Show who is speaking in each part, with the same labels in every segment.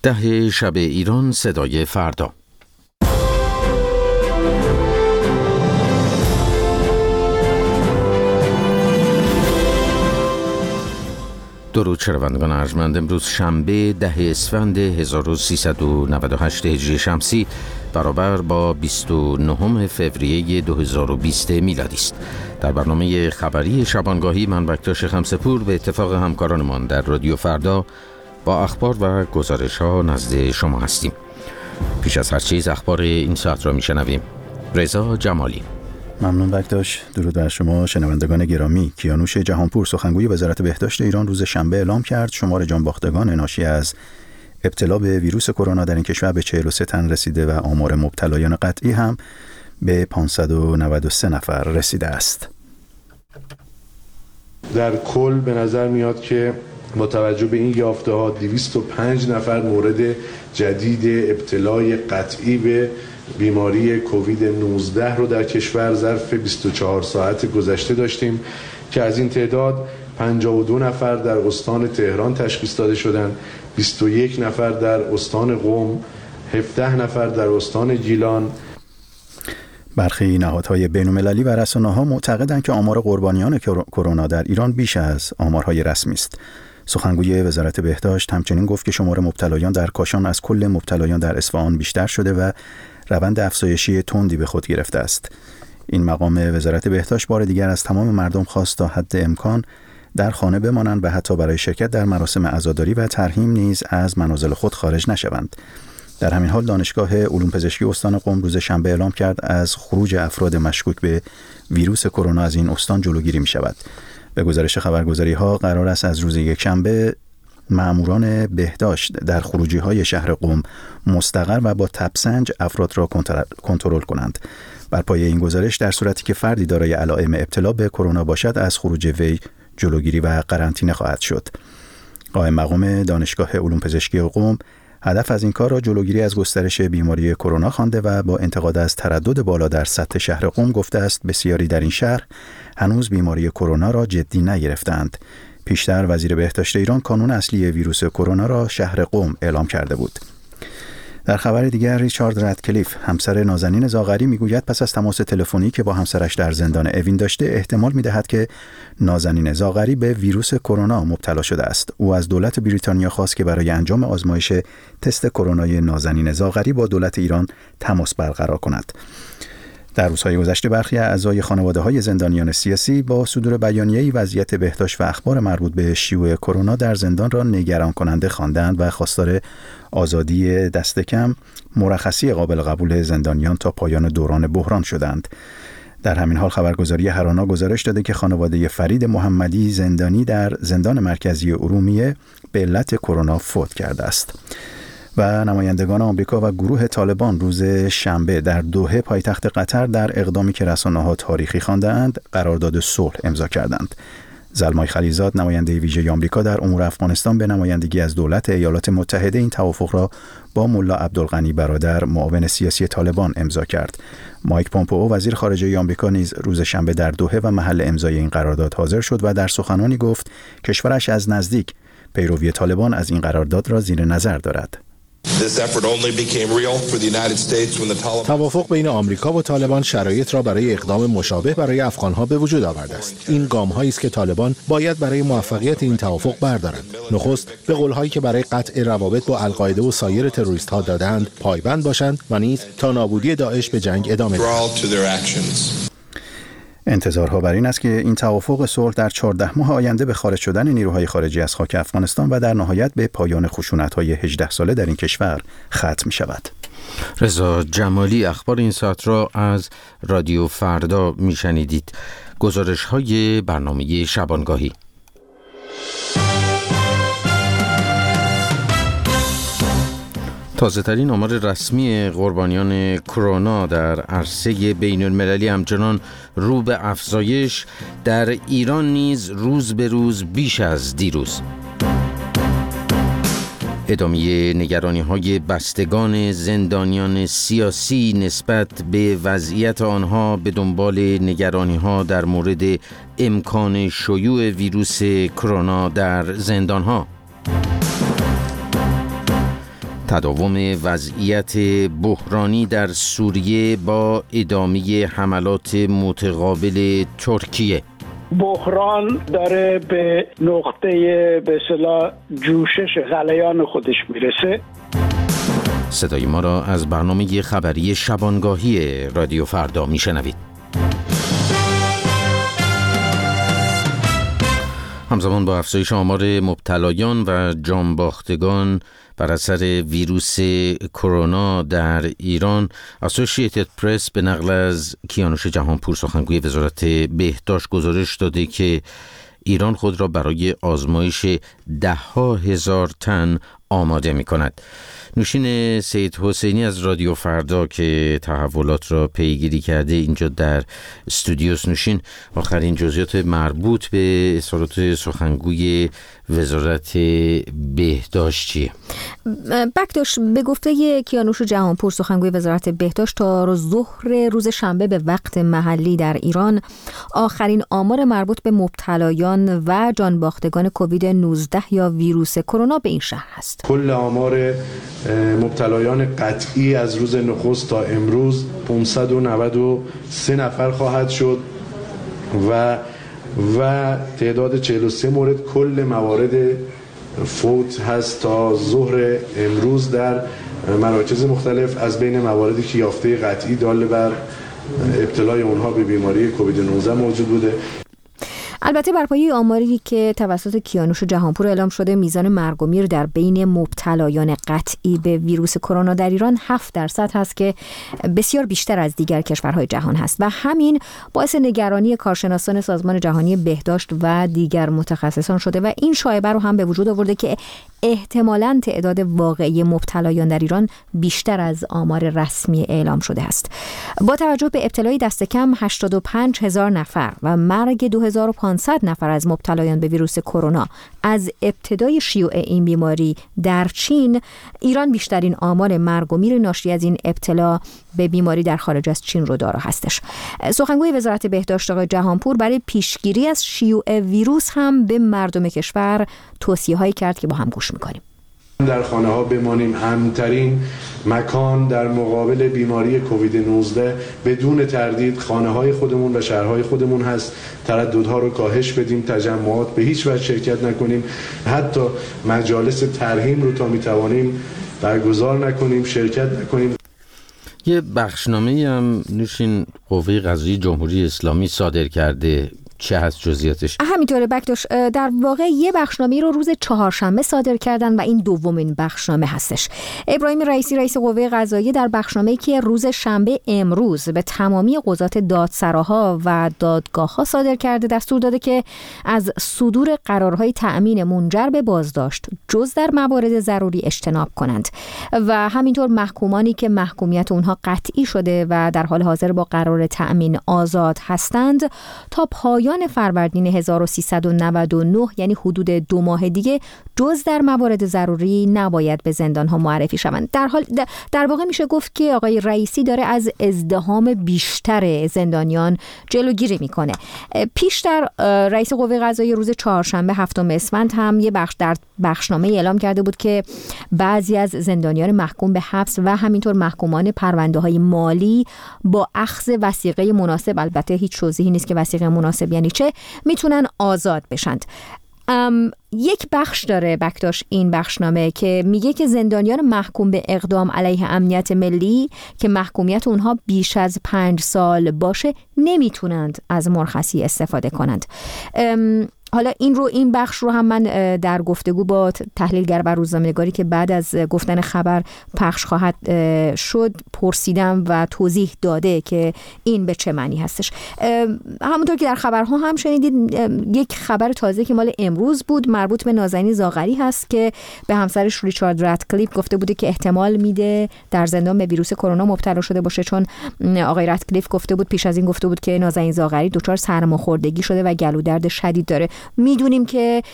Speaker 1: ده شب ایران، صدای فردا. درود شنوندگان ارجمند، امروز شنبه 10 اسفند 1398 هجری شمسی برابر با 29 فوریه 2020 میلادی است. در برنامه خبری شبانگاهی من بکتاش خمسپور به اتفاق همکارانمان در رادیو فردا با اخبار و گزارش‌ها نزد شما هستیم. پیش از هر چیز اخبار این ساعت را میشنویم. رضا جمالی.
Speaker 2: ممنون بکتاش. درود بر شما شنوندگان گرامی. کیانوش جهانپور، سخنگوی وزارت بهداشت ایران، روز شنبه اعلام کرد شمار جانباختگان ناشی از ابتلا به ویروس کرونا در این کشور به 43 تن رسیده و آمار مبتلایان قطعی هم به 593 نفر رسیده است.
Speaker 3: در کل به نظر میاد که با توجه به این یافته‌ها 205 نفر مورد جدید ابتلای قطعی به بیماری کووید 19 رو در کشور ظرف 24 ساعت گذشته داشتیم که از این تعداد 52 نفر در استان تهران تشخیص داده شدند، 21 نفر در استان قم، 17 نفر در استان گیلان.
Speaker 2: برخی نهادهای بین‌المللی و رسانه‌ها معتقدند که آمار قربانیان کرونا در ایران بیش از آمارهای رسمی است. سخنگوی وزارت بهداشت همچنین گفت که شمار مبتلایان در کاشان از کل مبتلایان در اصفهان بیشتر شده و روند افزایشی تندی به خود گرفته است. این مقام وزارت بهداشت بار دیگر از تمام مردم خواست تا حد امکان در خانه بمانند و حتی برای شرکت در مراسم عزاداری و ترحیم نیز از منازل خود خارج نشوند. در همین حال دانشگاه علوم پزشکی استان قم روز شنبه اعلام کرد از خروج افراد مشکوک به ویروس کرونا از این استان جلوگیری می شود. به گزارش خبرگزاری‌ها قرار است از روز یکشنبه ماموران بهداشت در خروجی‌های شهر قم مستقر و با تبسنج افراد را کنترل کنند. بر پایه این گزارش در صورتی که فردی دارای علائم ابتلا به کرونا باشد از خروج وی جلوگیری و قرنطینه خواهد شد. قائم مقام دانشگاه علوم پزشکی قم هدف از این کار را جلوگیری از گسترش بیماری کرونا خوانده و با انتقاد از تردد بالا در سطح شهر قم گفته است بسیاری در این شهر هنوز بیماری کرونا را جدی نگرفتند. پیشتر وزیر بهداشت ایران کانون اصلی ویروس کرونا را شهر قم اعلام کرده بود. در خبر دیگر ریچارد رادکلیف، همسر نازنین زاغری، میگوید پس از تماس تلفنی که با همسرش در زندان اوین داشته احتمال میدهد که نازنین زاغری به ویروس کرونا مبتلا شده است. او از دولت بریتانیا خواست که برای انجام آزمایش تست کرونای نازنین زاغری با دولت ایران تماس برقرار کند. در روزهای گذشته برخی اعضای خانواده‌های زندانیان سیاسی با صدور بیانیه‌ای وضعیت بهداشت و اخبار مربوط به شیوع کرونا در زندان را نگران کننده خواندند و خواستار آزادی دست کم مرخصی قابل قبول زندانیان تا پایان دوران بحران شدند. در همین حال خبرگزاری هرانا گزارش داده که خانواده فرید محمدی زندانی در زندان مرکزی ارومیه به علت کرونا فوت کرده است. و نمایندگان آمریکا و گروه طالبان روز شنبه در دوحه پایتخت قطر در اقدامی که رسانه‌ها تاریخی خوانده‌اند قرارداد صلح امضا کردند. زلمای خلیلزاد، نماینده ویژه آمریکا در امور افغانستان، به نمایندگی از دولت ایالات متحده این توافق را با ملا عبدالغنی برادر، معاون سیاسی طالبان، امضا کرد. مایک پومپئو، وزیر خارجه آمریکا، نیز روز شنبه در دوحه و محل امضای این قرارداد حاضر شد و در سخنانی گفت کشورش از نزدیک پیروی طالبان از این قرارداد را زیر نظر دارد.
Speaker 4: توافق بین آمریکا و طالبان شرایط را برای اقدام مشابه برای افغانها به وجود آورده است. این گام‌هایی است که طالبان باید برای موفقیت این توافق بردارند. نخست به قول‌هایی که برای قطع روابط با القاعده و سایر تروریست‌ها دادند پایبند باشند و نیز تا نابودی داعش به جنگ ادامه دهند.
Speaker 2: انتظارها بر این است که این توافق صلح در 14 ماه آینده به خارج شدن نیروهای خارجی از خاک افغانستان و در نهایت به پایان خشونت‌های 18 ساله در این کشور ختم شود.
Speaker 1: رضا جمالی. اخبار این ساعت را از رادیو فردا میشنیدید. گزارش‌های برنامه شبانگاهی. تازه‌ترین آمار رسمی قربانیان کرونا در عرصه بین‌المللی همچنان رو به افزایش، در ایران نیز روز به روز بیش از دیروز. ادامه نگرانی‌های بستگان زندانیان سیاسی نسبت به وضعیت آنها به دنبال نگرانی‌ها در مورد امکان شیوع ویروس کرونا در زندان‌ها. تداوم وضعیت بحرانی در سوریه با ادامه حملات متقابل ترکیه.
Speaker 5: بحران داره به نقطه به اصطلاح جوشش غلیان خودش میرسه.
Speaker 1: صدای ما را از برنامه خبری شبانگاهی رادیو فردا میشنوید. همزمان با افزایش آمار مبتلایان و جانباختگان بر اثر ویروس کرونا در ایران، اسوسییتد پرس به نقل از کیانوش جهانپور سخنگوی وزارت بهداشت گزارش داده که ایران خود را برای آزمایش 10,000 تن آماده می کند. نوشین سید حسینی از رادیو فردا که تحولات را پیگیری کرده اینجا در استودیوس. نوشین، آخرین جزئیات مربوط به اظهارات سخنگوی وزارت بهداشت چیه؟
Speaker 6: بکداش، به گفته کیانوش جهانپور سخنگوی وزارت بهداشت، تا ظهر روز شنبه به وقت محلی در ایران آخرین آمار مربوط به مبتلایان و جانباختگان کووید 19 یا ویروس کرونا به این شهر هست.
Speaker 3: کل آمار مبتلایان قطعی از روز نخست تا امروز 593 نفر خواهد شد و تعداد 43 مورد. کل موارد فوت هست تا ظهر امروز در مراکز مختلف از بین مواردی که یافته قطعی دال بر ابتلای اونها به بیماری کووید 19 موجود بوده.
Speaker 6: البته بر پایه آماری که توسط کیانوش جهانپور اعلام شده، میزان مرگ و میر در بین مبتلایان قطعی به ویروس کرونا در ایران 7% هست که بسیار بیشتر از دیگر کشورهای جهان هست و همین باعث نگرانی کارشناسان سازمان جهانی بهداشت و دیگر متخصصان شده و این شایعه رو هم به وجود آورده که احتمالاً تعداد واقعی مبتلایان در ایران بیشتر از آمار رسمی اعلام شده است. با توجه به ابتلای دست کم 85,000 نفر و مرگ 2,500 نفر از مبتلایان به ویروس کرونا از ابتدای شیوع این بیماری در چین، ایران بیشترین آمار مرگ و میر ناشی از این ابتلا به بیماری در خارج از چین رو دارا هستش. سخنگوی وزارت بهداشت آقای جهانپور برای پیشگیری از شیوع ویروس هم به مردم کشور توصیه‌هایی کرد که با هم گوش می‌کنیم.
Speaker 3: در خانه ها بمانیم. امن‌ترین مکان در مقابل بیماری کووید 19 بدون تردید خانه های خودمون و شهرهای خودمون هست. ترددها رو کاهش بدیم، تجمعات به هیچ وجه شرکت نکنیم، حتی مجالس ترحیم رو تا میتوانیم برگزار نکنیم، شرکت نکنیم.
Speaker 1: یه بخشنامه‌ای هم نوشین قوه قضاییه جمهوری اسلامی صادر کرده. چه هست جزئیاتش؟
Speaker 6: همینطوره بکداش، در واقع یه بخشنامه رو روز چهارشنبه صادر کردن و این دومین بخشنامه هستش. ابراهیم رئیسی رئیس قوه قضاییه در بخشنامه‌ای که روز شنبه امروز به تمامی قضات دادسراها و دادگاه‌ها صادر کرده دستور داده که از صدور قرارهای تأمین منجر به بازداشت جز در موارد ضروری اجتناب کنند و همینطور محکومانی که محکومیت اونها قطعی شده و در حال حاضر با قرار تأمین آزاد هستند تا پایان فروردین 1399 یعنی حدود 2 ماه دیگه جز در موارد ضروری نباید به زندان‌ها معرفی شوند. در واقع میشه گفت که آقای رئیسی داره از ازدحام بیشتر زندانیان جلوگیری میکنه. پیشتر رئیس قوه قضاییه روز چهارشنبه 7 اسفند هم یه در بخشنامه اعلام کرده بود که بعضی از زندانیان محکوم به حبس و همینطور محکومان پرونده‌های مالی با اخذ وثیقه مناسب، البته هیچ توضیحی نیست که وثیقه مناسب یعنی چه، میتونن آزاد بشند. یک بخش داره بکداش این بخشنامه که میگه که زندانیان محکوم به اقدام علیه امنیت ملی که محکومیت اونها بیش از 5 سال باشه نمیتونند از مرخصی استفاده کنند. حالا این بخش رو هم من در گفتگو با تحلیلگر و روزنامه‌نگاری که بعد از گفتن خبر پخش خواهد شد پرسیدم و توضیح داده که این به چه معنی هستش. همونطور که در خبرها هم شنیدید، یک خبر تازه که مال امروز بود مربوط به نازنین زاغری هست که به همسرش ریچارد رادکلیف گفته بوده که احتمال میده در زندان به ویروس کرونا مبتلا شده باشه، چون آقای رادکلیف گفته بود، پیش از این گفته بود که نازنین زاغری دچار سرماخوردگی شده و گلو درد شدید داره. میدونیم که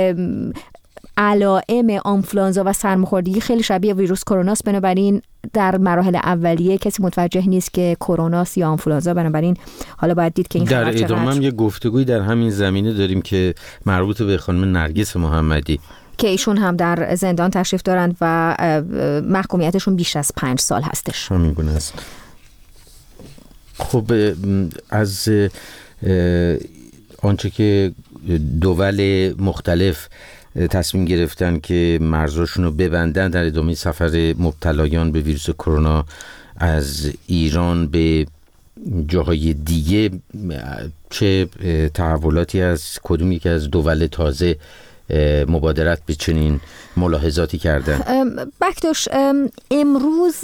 Speaker 6: علائم آنفولانزا و سرماخوردگی خیلی شبیه ویروس کروناست، بنابراین در مراحل اولیه کسی متوجه نیست که کروناست یا آنفولانزا، بنابراین حالا باید دید که این
Speaker 1: در ادامه هم یه گفتگوی در همین زمینه داریم که مربوط به خانم نرگس محمدی
Speaker 6: که ایشون هم در زندان تشریف دارند و محکومیتشون بیش از 5 سال هستش.
Speaker 1: همینگونه است. خب از آنچه که دول مختلف تصمیم گرفتن که مرزاشون رو ببندن در ادامه سفر مبتلایان به ویروس کرونا از ایران به جاهای دیگه، چه تحولاتی از کدوم یکی از دول تازه مبادرت به چنین ملاحظاتی کردن؟
Speaker 6: بکتوش، امروز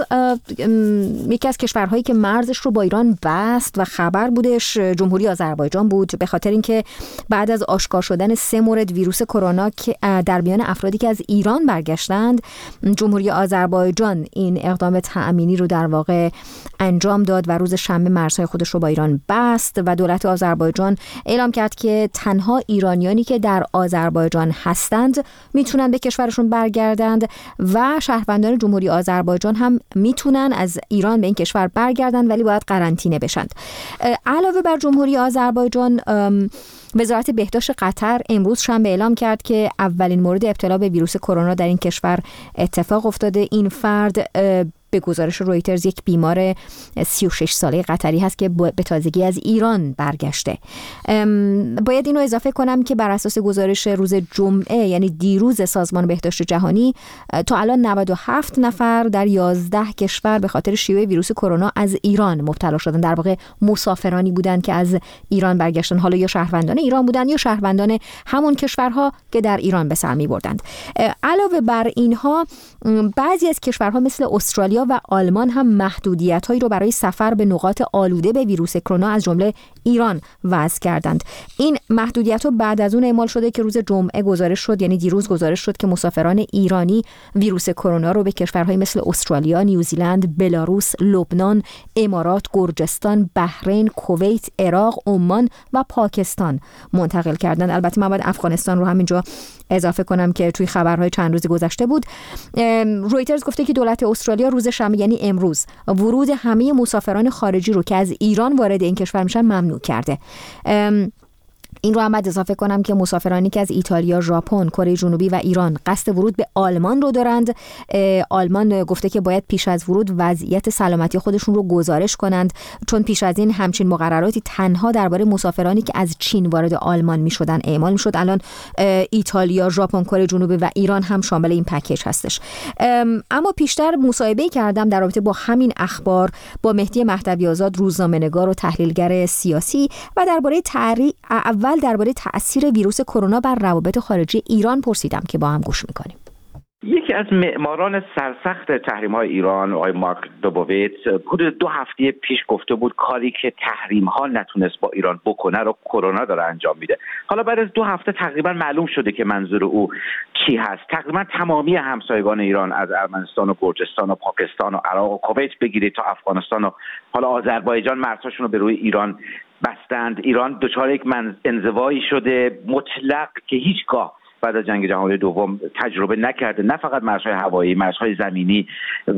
Speaker 6: یکی از کشورهایی که مرزش رو با ایران بست و خبر بودش جمهوری آذربایجان بود، به خاطر اینکه بعد از آشکار شدن 3 مورد ویروس کرونا که در میان افرادی که از ایران برگشتند، جمهوری آذربایجان این اقدام تأمینی رو در واقع انجام داد و روز شنبه مرزهای خودش رو با ایران بست و دولت آذربایجان اعلام کرد که تنها ایرانیانی که در آذربایجان هستند میتونن به کشورشون برگردند و شهروندان جمهوری آذربایجان هم میتونن از ایران به این کشور برگردند، ولی باید قرنطینه بشند. علاوه بر جمهوری آذربایجان، وزارت بهداشت قطر امروز شنبه اعلام کرد که اولین مورد ابتلا به ویروس کرونا در این کشور اتفاق افتاده. این فرد به گزارش رویترز یک بیمار 36 ساله قطری هست که به تازگی از ایران برگشته. باید اینو اضافه کنم که بر اساس گزارش روز جمعه، یعنی دیروز، سازمان بهداشت جهانی، تا الان 97 نفر در 11 کشور به خاطر شیوع ویروس کرونا از ایران مبتلا شدن. در واقع مسافرانی بودند که از ایران برگشتن، حالا یا شهروندان ایران بودند یا شهروندان همون کشورها که در ایران به سر می‌بردند. علاوه بر اینها، بعضی از کشورها مثل استرالیا و آلمان هم محدودیت‌هایی رو برای سفر به نقاط آلوده به ویروس کرونا از جمله ایران وضع کردند. این محدودیت‌ها بعد از اون اعمال شده که روز جمعه گزارش شد، یعنی دیروز گزارش شد که مسافران ایرانی ویروس کرونا رو به کشورهای مثل استرالیا، نیوزیلند، بلاروس، لبنان، امارات، گرجستان، بحرین، کویت، عراق، عمان و پاکستان منتقل کردند. البته من باید افغانستان رو همینجا اضافه کنم که توی خبرهای چند روز گذشته بود. رویترز گفته که دولت استرالیا روز شنبه، یعنی امروز، ورود همه مسافران خارجی رو که از ایران وارد این کشور میشن ممنوع کرده. این رو هم باید اضافه کنم که مسافرانی که از ایتالیا، ژاپن، کره جنوبی و ایران قصد ورود به آلمان رو دارند، آلمان گفته که باید پیش از ورود وضعیت سلامتی خودشون رو گزارش کنند، چون پیش از این همچین مقرراتی تنها درباره مسافرانی که از چین وارد آلمان میشدن اعمال میشد. الان ایتالیا، ژاپن، کره جنوبی و ایران هم شامل این پکیج هستش. اما پیشتر مصاحبه کردم در رابطه با همین اخبار با مهدی مهدوی آزاد، روزنامه‌نگار و تحلیلگر سیاسی، و درباره تأثیر ویروس کرونا بر روابط خارجی ایران پرسیدم که با هم گوش میکنیم.
Speaker 7: یکی از معماران سرسخت تحریم‌های ایران، آقای مارک دوبویت، حدود 2 هفته پیش گفته بود کاری که تحریم‌ها نتونست با ایران بکنه رو کرونا داره انجام میده. حالا بعد از 2 هفته تقریبا معلوم شده که منظور او چی هست. تقریبا تمامی همسایگان ایران، از ارمنستان و گرجستان و پاکستان و عراق و کویت بگیرید تا افغانستان و حالا آذربایجان، مرزهاشون رو به روی ایران بستند. ایران دچار یک انزوایی شده مطلق که هیچگاه بعد از جنگ جهانی دوم تجربه نکرده، نه فقط مرزهای هوایی، مرزهای زمینی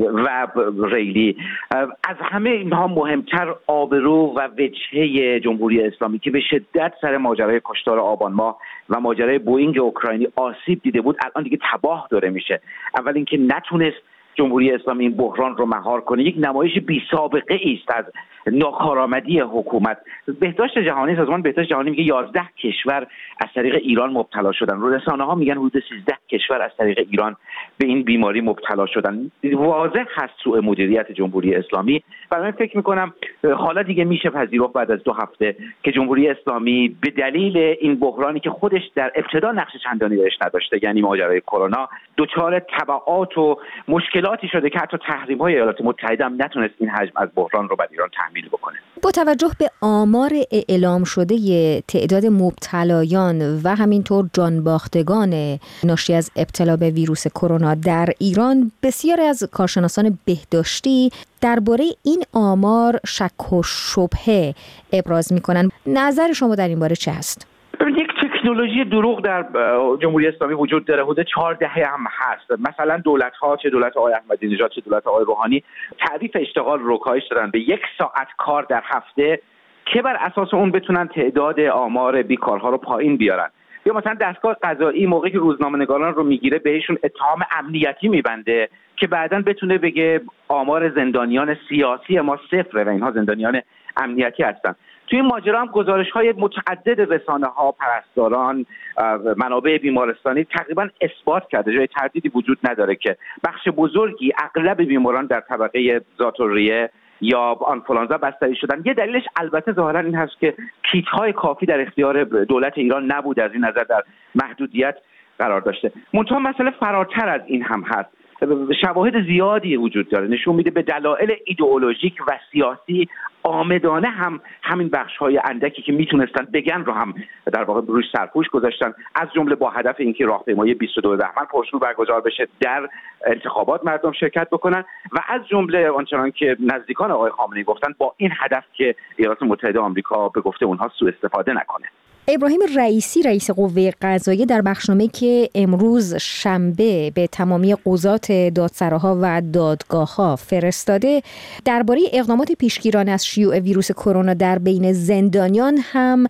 Speaker 7: و ریلی. از همه اینها مهمتر آبرو و وجهه جمهوری اسلامی که به شدت سر ماجرای کشتار آبان ماه و ماجرای بوئینگ اوکراینی آسیب دیده بود، الان دیگه تباه داره میشه. اول اینکه نتونست جمهوری اسلامی این بحران رو مهار کنه، یک نمایش بی سابقه است از ناکارآمدی حکومت. بهداشت جهانی، سازمان بهداشت جهانی میگه 11 کشور از طریق ایران مبتلا شدن. رسانه‌ها میگن حدود 13 کشور از طریق ایران به این بیماری مبتلا شدن. واضح هست سوء مدیریت جمهوری اسلامی. برای من فکر میکنم حالا دیگه میشه پذیرفت بعد از 2 هفته که جمهوری اسلامی به دلیل این بحرانی که خودش در ابتدا نقش چندانی درش نداشته، یعنی ماجرای کرونا، دچار تبعات و مشکلاتی شده که حتی تحریم‌های ایالات متحده هم نتونست این حجم از بحران رو بر ایران تحمیل بکنه.
Speaker 6: با توجه به آمار اعلام شده تعداد مبتلایان و همینطور جانباختگان ناشی از ابتلا به ویروس کرونا در ایران، بسیاری از کارشناسان بهداشتی درباره این آمار شک و شبهه ابراز می‌کنند. نظر شما در این باره چه هست؟
Speaker 7: یک تکنولوژی دروغ در جمهوری اسلامی وجود داره، حدود 4 دهه هم هست. مثلا دولت‌ها، چه دولت آقای احمدی نژاد چه دولت آقای روحانی، تعریف اشتغال رو کاهش دادن به 1 ساعت کار در هفته که بر اساس اون بتونن تعداد آمار بیکارها رو پایین بیارن. یا مثلا دستگاه قضایی موقعی که روزنامه‌نگاران رو میگیره بهشون اتهام امنیتی میبنده که بعداً بتونه بگه آمار زندانیان سیاسی ما صفره و اینها زندانیان امنیتی هستن. توی این ماجرا هم گزارش‌های متعدد رسانه‌ها، پرستاران، منابع بیمارستانی تقریباً اثبات کرده، جای تردیدی وجود نداره که بخش بزرگی، اغلب بیماران در طبقه ذات‌الریه یا آنفولانزا بستری شدن. یه دلیلش البته ظاهراً این هست که کیت‌های کافی در اختیار دولت ایران نبود، از این نظر در محدودیت قرار داشته. منتها مسئله فراتر از این هم هست. شواهد زیادی وجود داره نشون میده به دلایل ایدئولوژیک و سیاسی عامدانه هم همین بخش‌های اندکی که میتونستن بگن رو هم در واقع روش سرپوش گذاشتن، از جمله با هدف اینکه راهپیمایی 22 بهمن پرشور برگزار بشه، در انتخابات مردم شرکت بکنن و از جمله آنچنان که نزدیکان آقای خامنه‌ای گفتن با این هدف که ایالات متحده آمریکا به گفته اونها سوء استفاده نکنه.
Speaker 6: ابراهیم رئیسی رئیس قوه قضاییه در بخشنامه‌ای که امروز شنبه به تمامی قضات دادسراها و دادگاه‌ها فرستاده درباره اقدامات پیشگیرانه از شیوع ویروس کرونا در بین زندانیان هم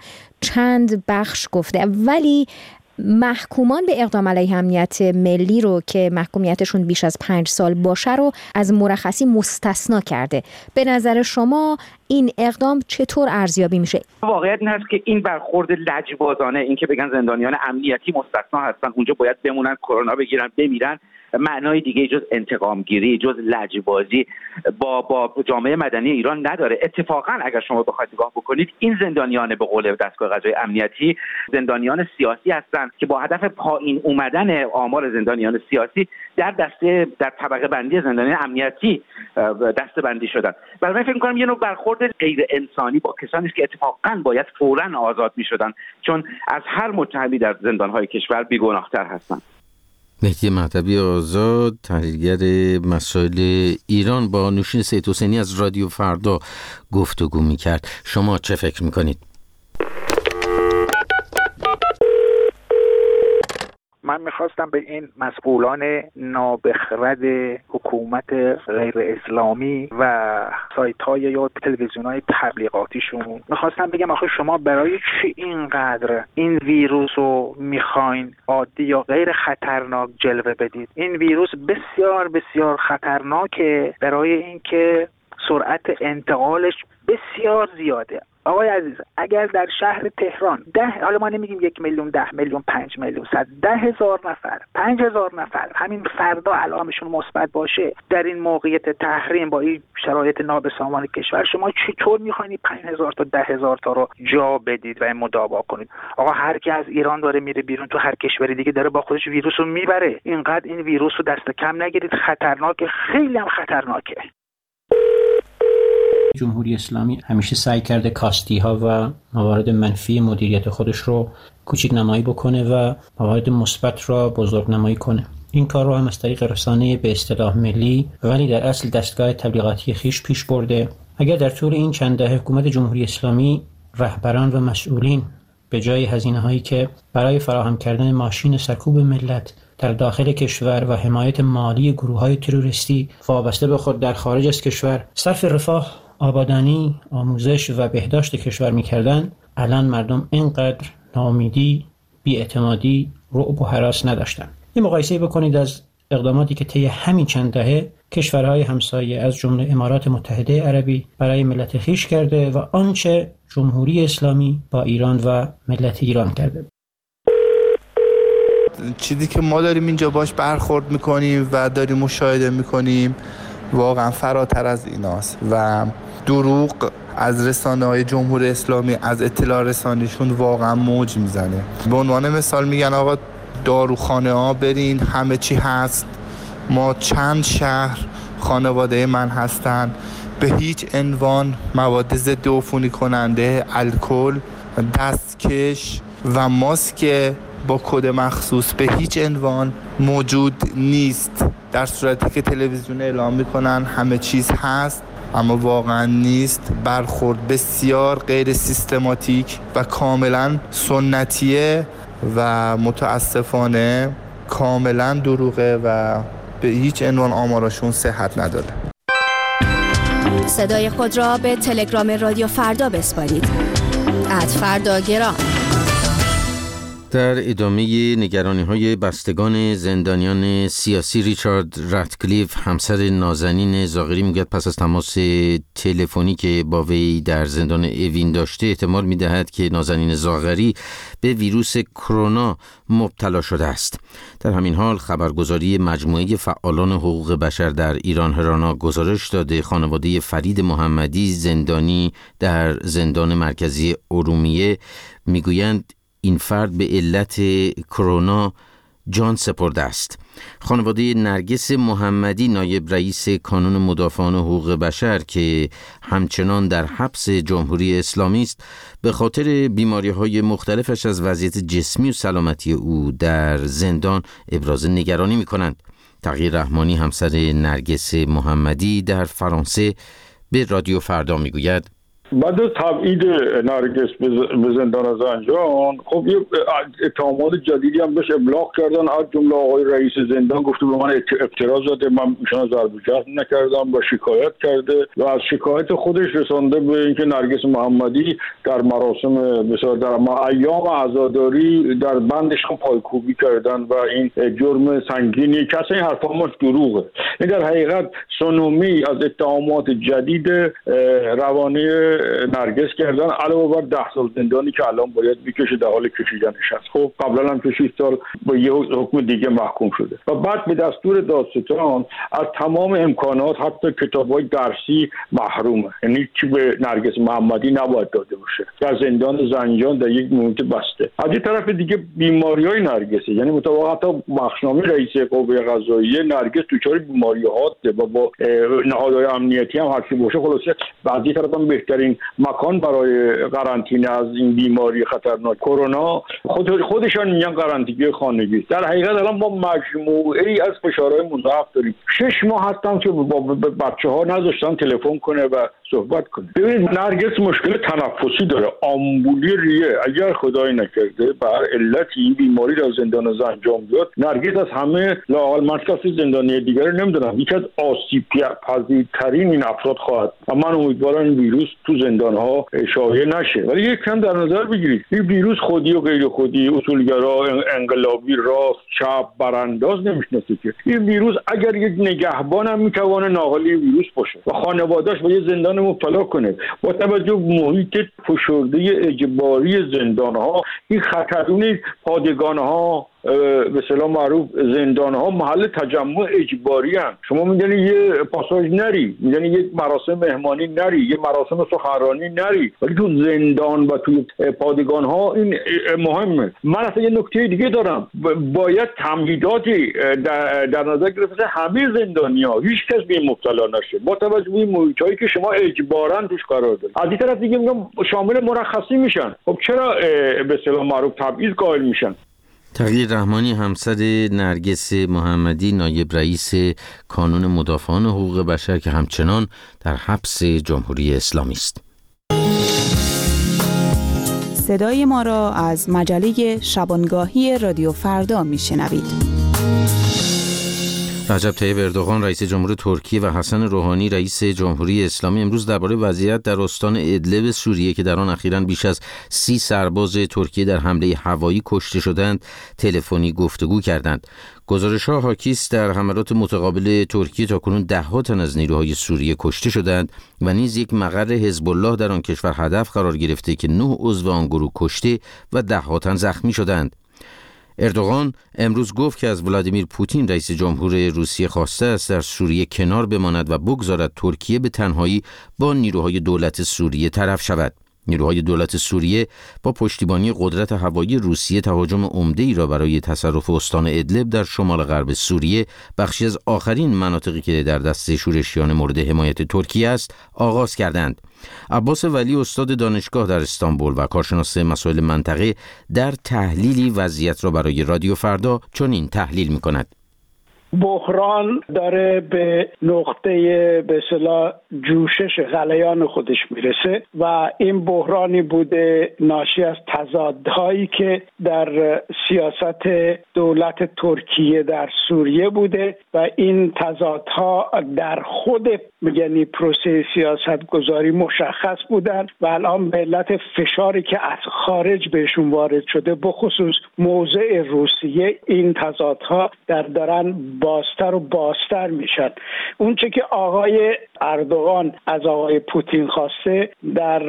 Speaker 6: چند بخش گفته، ولی محکومان به اقدام علیه امنیت ملی رو که محکومیتشون بیش از 5 سال باشه رو از مرخصی مستثنا کرده. به نظر شما این اقدام چطور ارزیابی میشه؟
Speaker 7: واقعیت این هست که این برخورد لجبازانه، این که بگن زندانیان امنیتی مستثنا هستن، اونجا باید بمونن، کرونا بگیرن، بمیرن، معنای دیگه جز انتقام گیری، جز لجبازی با جامعه مدنی ایران نداره. اتفاقا اگر شما بخواید نگاه بکنید، این زندانیان به قول دستگاه قضایی امنیتی زندانیان سیاسی هستند که با هدف پایین اومدن آمار زندانیان سیاسی در طبقه بندی زندانیان امنیتی دسته بندی شدن. برای من فکر می‌کنم یه نوع برخورد غیر انسانی با کسانی است که اتفاقا باید فوراً آزاد می‌شدن، چون از هر متهمی در زندان‌های کشور بی‌گناه‌تر هستند.
Speaker 1: مهدی مهدوی آزاد، تحلیلگر مسائل ایران، با نوشین سیدحسینی از رادیو فردا گفتگو می‌کرد. شما چه فکر می‌کنید؟
Speaker 8: من میخواستم به این مسئولان نابخرد حکومت غیر اسلامی و سایت های یا تلویزیون های تبلیغاتیشون میخواستم بگم آخه شما برای چی اینقدر این ویروس رو میخواین عادی یا غیر خطرناک جلوه بدید؟ این ویروس بسیار بسیار خطرناکه، برای اینکه سرعت انتقالش بسیار زیاده. آقای عزیز، اگر در شهر تهران حالا ما نمیگیم 1 میلیون، 10 میلیون، 5 میلیون، 100، 10,000 نفر، 5,000 نفر همین فردا علائمشون مثبت باشه در این موقعیت تحریم با این شرایط نابسامان کشور، شما چطور میخواین 5,000 تا 10,000 تا رو جا بدید و مداوا کنید؟ آقا هر کی از ایران داره میره بیرون تو هر کشوری دیگه داره با خودش ویروس رو میبره. اینقدر این ویروس رو دست کم نگیرید، خطرناکه، خیلی هم خطرناکه.
Speaker 9: جمهوری اسلامی همیشه سعی کرده کاستی‌ها و موارد منفی مدیریت خودش رو کوچیک نمایی بکنه و موارد مثبت را بزرگ نمایی کنه. این کار رو هم از طریق رسانه به اصطلاح ملی ولی در اصل دستگاه تبلیغاتی خیش پیش برده. اگر در طول این چند دهه حکومت جمهوری اسلامی، رهبران و مسئولین به جای هزینه‌هایی که برای فراهم کردن ماشین سرکوب ملت در داخل کشور و حمایت مالی گروه‌های تروریستی وابسته به خود در خارج از کشور صرف رفاه، آبادانی، آموزش و بهداشت کشور می‌کردند، الان مردم اینقدر ناامیدی، بی‌اعتمادی، رعب و هراس نداشتند. این مقایسه بکنید از اقداماتی که طی همین چند دهه کشورهای همسایه از جمله امارات متحده عربی برای ملت خویش کرده و آنچه جمهوری اسلامی با ایران و ملت ایران کرده.
Speaker 10: چیزی که ما داریم اینجا باش برخورد میکنیم و داریم مشاهده میکنیم واقعا فراتر از ایناست و دروغ از رسانه‌های جمهوری اسلامی، از اطلاع رسانیشون واقعا موج میزنه. به عنوان مثال میگن آقا داروخانه ها برین همه چی هست. ما چند شهر خانواده من هستن به هیچ عنوان مواد ضد عفونی کننده، الکل، دستکش و ماسک با کد مخصوص به هیچ عنوان موجود نیست، در صورتی که تلویزیون اعلام میکنن همه چیز هست اما واقعا نیست. برخورد بسیار غیر سیستماتیک و کاملا سنتیه و متاسفانه کاملا دروغه و به هیچ عنوان آمارشون صحت نداره.
Speaker 11: صدای خود را به تلگرام رادیو فردا بسپارید. @فرداگرام.
Speaker 1: در ادامه نگرانی‌های بستگان زندانیان سیاسی، ریچارد راتکلیف همسر نازنین زاغری میگوید پس از تماس تلفنی که با وی در زندان اوین داشته احتمال می‌دهد که نازنین زاغری به ویروس کرونا مبتلا شده است. در همین حال خبرگزاری مجموعه فعالان حقوق بشر در ایران هرانا گزارش داده خانواده فرید محمدی زندانی در زندان مرکزی ارومیه میگویند این فرد به علت کرونا جان سپرده است. خانواده نرگس محمدی نایب رئیس کانون مدافعان حقوق بشر که همچنان در حبس جمهوری اسلامی است به خاطر بیماری‌های مختلفش از وضعیت جسمی و سلامتی او در زندان ابراز نگرانی می‌کنند. تغییر رحمانی همسر نرگس محمدی در فرانسه به رادیو فردا می‌گوید
Speaker 11: بعد از تبعید نرگس به زندان زنجان خب یه اتهامات جدیدی هم بهش ابلاغ کردن، از جمله آقای رئیس زندان گفته به من اعتراض زده، من ایشون ضرب و جزم نکردم و شکایت کرده و از شکایت خودش رسانده به اینکه نرگس محمدی در مراسم بسیار در ایام عزاداری در بندش هم پایکوبی کردن و این جرم سنگینی کسی این حرفا مش دروغه. این در حقیقت سونومی از اتهامات جدید روانی نرگس کردن علاوه بر 10 سال زندانی که الان باید بکشه در حال کشیدنش است. خب قبلا هم که 6 سال با یه حکم دیگه محکوم شده و بعد به دستور دادستان از تمام امکانات حتی کتاب‌های درسی محرومه، یعنی چی به نرگس محمدی نباید داده باشه در زندان زنجان در یک محیط بسته. از این طرف دیگه بیماری‌های نرگسه، یعنی مطابق حتی بخشنامه رئیس قوه قضاییه نرگس دچار بیماری‌هات و با نهادهای امنیتی هم هرچی باشه خلاصه از این طرف هم بهترین مکان برای قرنطینه از این بیماری خطرناک کرونا خودشان میگن قرنطینه خانگی. در حقیقت الان ما مجموعه‌ای از فشارهای مضاعف داریم. 6 ماه هستم که با بچه‌ها نذاشتن تلفن کنه و صحبت کنه. ببینید نرگس مشکل تنفسی داره، آمبولی ریه. اگر خدای نکرده بر علت این بیماری در زندان زنجان بیاد، نرگس از همه لااقل مرکز زندانی دیگر نمیدونم یکی از آسیب پذیرترین این افراد خواهد و من امیدوارم این ویروس تو زندان‌ها شایع نشه. ولی یک کم در نظر بگیرید این ویروس خودی و غیر خودی، اصولگرا، انقلابی، راست، چپ، برانداز نمیشناسه که این ویروس اگر یک نگهبان هم میتونه ناقل ویروس باشه و خانواده‌اش به زندان مبتلا کنه. با توجه به محیط فشرده اجباری زندان‌ها این خطرون پادگان‌ها به اصطلاح معروف زندان‌ها محل تجمع اجباری هستند. شما می‌دونید یه پاساژ نری، می‌دونید یک مراسم مهمانی نری، یه مراسم سخنرانی نری، ولی تو زندان و تو پادگان‌ها این مهمه. من اصلا یه نکته دیگه دارم، باید تمهیداتی در نظر گرفته همه زندانی‌ها هیچ کس به این مبتلا نشه با توجه به محیطایی که شما اجباراً توش قرار دارید. از این طرف دیگه میگم شامل مرخصی میشن. خب چرا به اصطلاح معروف تبعیض قائل میشن؟
Speaker 1: تغییر رحمانی همسر نرگس محمدی نایب رئیس کانون مدافعان حقوق بشر که همچنان در حبس جمهوری اسلامی است.
Speaker 12: صدای ما را از مجله شبانگاهی رادیو فردا میشنوید.
Speaker 1: رجب طیب اردوغان رئیس جمهور ترکیه و حسن روحانی رئیس جمهوری اسلامی امروز درباره وضعیت در استان ادلب سوریه که در آن اخیراً بیش از 30 سرباز ترکیه در حمله هوایی کشته شدند تلفنی گفتگو کردند. گزارش‌ها حاکی است در حملات متقابل ترکیه تاکنون 10 تن از نیروهای سوریه کشته شدند و نیز یک مقر حزب الله در آن کشور هدف قرار گرفته که 9 عضو آن گروه کشته و 10 تن زخمی شدند. اردوغان امروز گفت که از ولادیمیر پوتین رئیس جمهور روسیه خواسته است در سوریه کنار بماند و بگذارد ترکیه به تنهایی با نیروهای دولت سوریه طرف شود. نیروهای دولت سوریه با پشتیبانی قدرت هوایی روسیه تهاجم عمده‌ای را برای تصرف استان ادلب در شمال غرب سوریه، بخشی از آخرین مناطقی که در دست شورشیان مورد حمایت ترکیه است، آغاز کردند. عباس ولی استاد دانشگاه در استانبول و کارشناس مسائل منطقه در تحلیلی وضعیت را برای رادیو فردا چنین تحلیل می‌کند.
Speaker 5: بحران داره به نقطه به اصطلاح جوشش غلیان خودش میرسه و این بحرانی بوده ناشی از تضادهایی که در سیاست دولت ترکیه در سوریه بوده و این تضادها در خود یعنی پروسه سیاست گذاری مشخص بودن و الان به علت فشاری که از خارج بهشون وارد شده بخصوص موضع روسیه این تضادها دارن بازتر و بازتر میشن. اون چه که آقای اردوغان از آقای پوتین خواسته در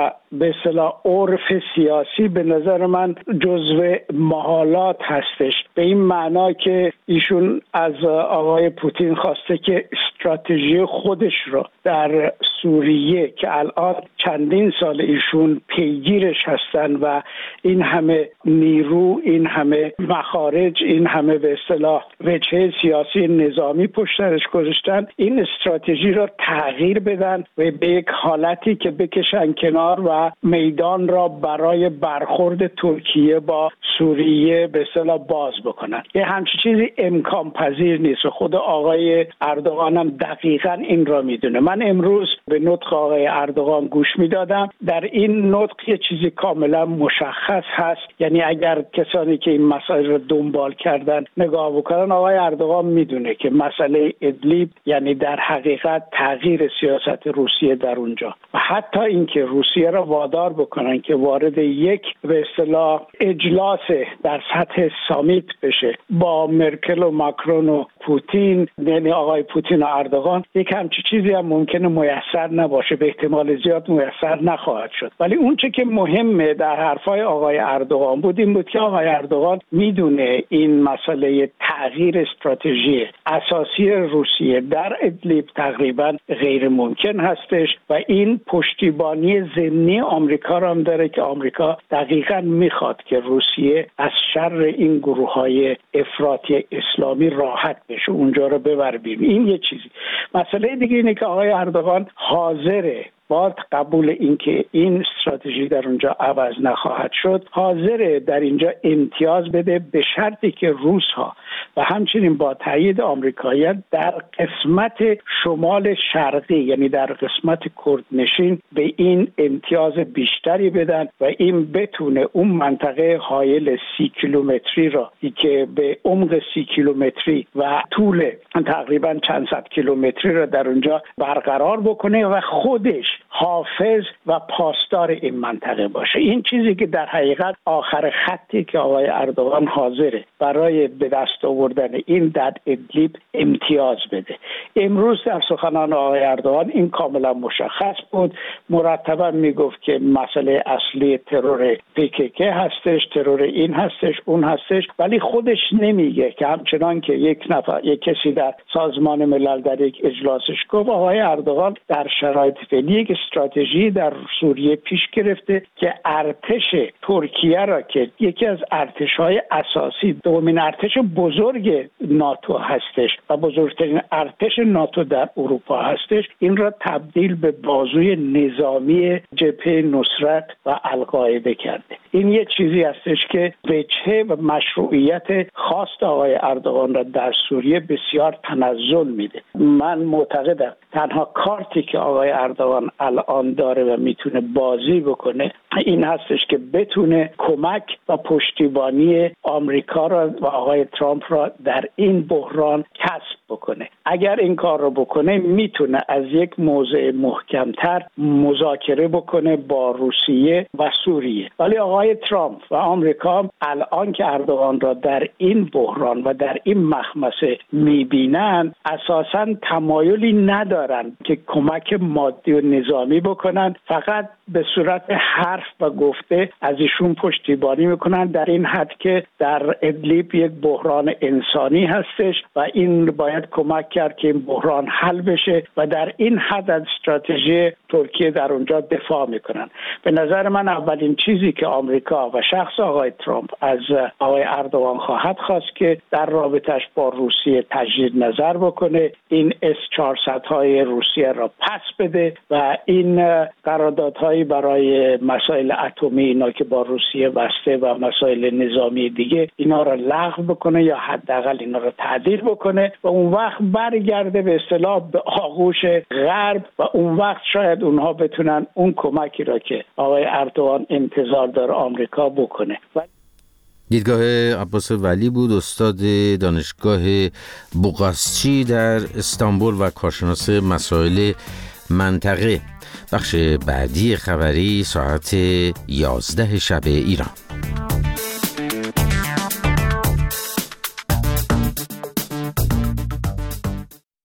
Speaker 5: به اصطلاح عرف سیاسی به نظر من جزو محالات هستش، به این معنا که ایشون از آقای پوتین خواسته که استراتژی خودش رو در سوریه که الان چندین سال ایشون پیگیرش هستن و این همه نیرو، این همه مخارج، این همه به اصطلاح وجهه سیاسی نظامی پشتش گذاشتن، این استراتژی را تغییر بدن و به یک حالتی که بکشن کنار و میدان را برای برخورد ترکیه با سوریه به اصطلاح باز بکنن. یه همچین چیزی امکان پذیر نیست و خود آقای اردوغان هم دقیقاً این را میدونه. من امروز به نطق آقای اردوغان گوش میدادم، در این نطق یه چیزی کاملا مشخص هست، یعنی اگر کسانی که این مسائل رو دنبال کردن نگاه بکنن، آقای اردوغان میدونه که مسئله ادلیب یعنی در حقیقت تغییر سیاست روسیه در اونجا و حتی اینکه روسیه را وادار بکنن که وارد یک به اصطلاح اجلاس در سطح سامیت بشه با مرکل و ماکرون و پوتین، یعنی آقای پوتین و اردوغان، یک همچین چیزی هم ممکنه میسر نباشه، به احتمال زیاد میسر نخواهد شد. ولی اون چه که مهمه در حرفای آقای اردوغان بود این بود که آقای اردوغان میدونه این مسئله تغییر استراتژی اساسی روسیه در ادلیب تقریبا غیر ممکن هستش و این پشتیبانی ضمنی آمریکا را هم داره که آمریکا دقیقاً میخواد که روسیه از شر این گروه‌های افراطی اسلامی راحت بشه، اونجا رو ببره بیرون. این یه چیزی. مسئله دیگه اینه که آقای اردوغان حاضره با قبول اینکه این استراتژی در اونجا عوض نخواهد شد، حاضر در اینجا امتیاز بده به شرطی که روس‌ها و همچنین با تایید آمریکاییان در قسمت شمال شرقی یعنی در قسمت کردنشین به این امتیاز بیشتری بدن و این بتونه اون منطقه حایل 30 کیلومتری را که به عمق 30 کیلومتری و طول تقریبا چند صد کیلومتری را در اونجا برقرار بکنه و خودش حافظ و پاسدار این منطقه باشه. این چیزی که در حقیقت آخر خطی که آقای اردوغان حاضره برای به دست آوردن این در ادلیب امتیاز بده. امروز در سخنان آقای اردوغان این کاملا مشخص بود، مرتبا میگفت که مسئله اصلی ترور PKK هستش، ترور این هستش، اون هستش، ولی خودش نمیگه که همچنان که یک کسی در سازمان ملل در یک اجلاسش گفت آقای اردوغان در شرایط فعلی یک استراتژی در سوریه پیش گرفته که ارتش ترکیه را که یکی از ارتش‌های اساسی، دومین ارتش بزرگ ناتو هستش و بزرگترین ارتش ناتو در اروپا هستش، این را تبدیل به بازوی نظامی جبهه نصرت و القاعده کرده. این یه چیزی هستش که وجهه و مشروعیت خواست آقای اردوغان را در سوریه بسیار تنزل میده. من معتقدم تنها کارتی که آقای اردوغان الان داره و میتونه بازی بکنه این هستش که بتونه کمک و پشتیبانی آمریکا را و آقای ترامپ را در این بحران کسب بکنه. اگر این کار رو بکنه میتونه از یک موضع محکمتر مذاکره بکنه با روسیه و سوریه. ولی آقای ترامپ و آمریکا الان که اردوغان را در این بحران و در این مخمسه میبینن اساساً تمایلی ندارن که کمک مادی و نظامی بکنن، فقط به صورت حرف و گفته از ایشون پشتیبانی میکنن در این حد که در ادلیب یک بحران انسانی هستش و این باید کمک کرد که این بحران حل بشه و در این حد از استراتژی ترکیه در اونجا دفاع میکنن. به نظر من اولین چیزی که آمریکا و شخص آقای ترامپ از آقای اردوغان خواهد خواست که در رابطش با روسیه تجدید نظر بکنه، این S-400 های روسیه را پس بده و این قراردادهایی برای مسائل اتمی اینا که با روسیه بسته و مسائل نظامی دیگه اینا را لغو بکنه یا حداقل اینا را تعدیل بکنه و اون وقت برگرده به اصطلاح به آغوش غرب و اون وقت شاید اونها بتونن اون کمکی را که آقای اردوغان انتظار داره آمریکا بکنه.
Speaker 1: دیدگاه عباس ولی بود، استاد دانشگاه بوقاسچی در استانبول و کارشناس مسائل منطقه. بخش بعدی خبری ساعت 11 شب ایران.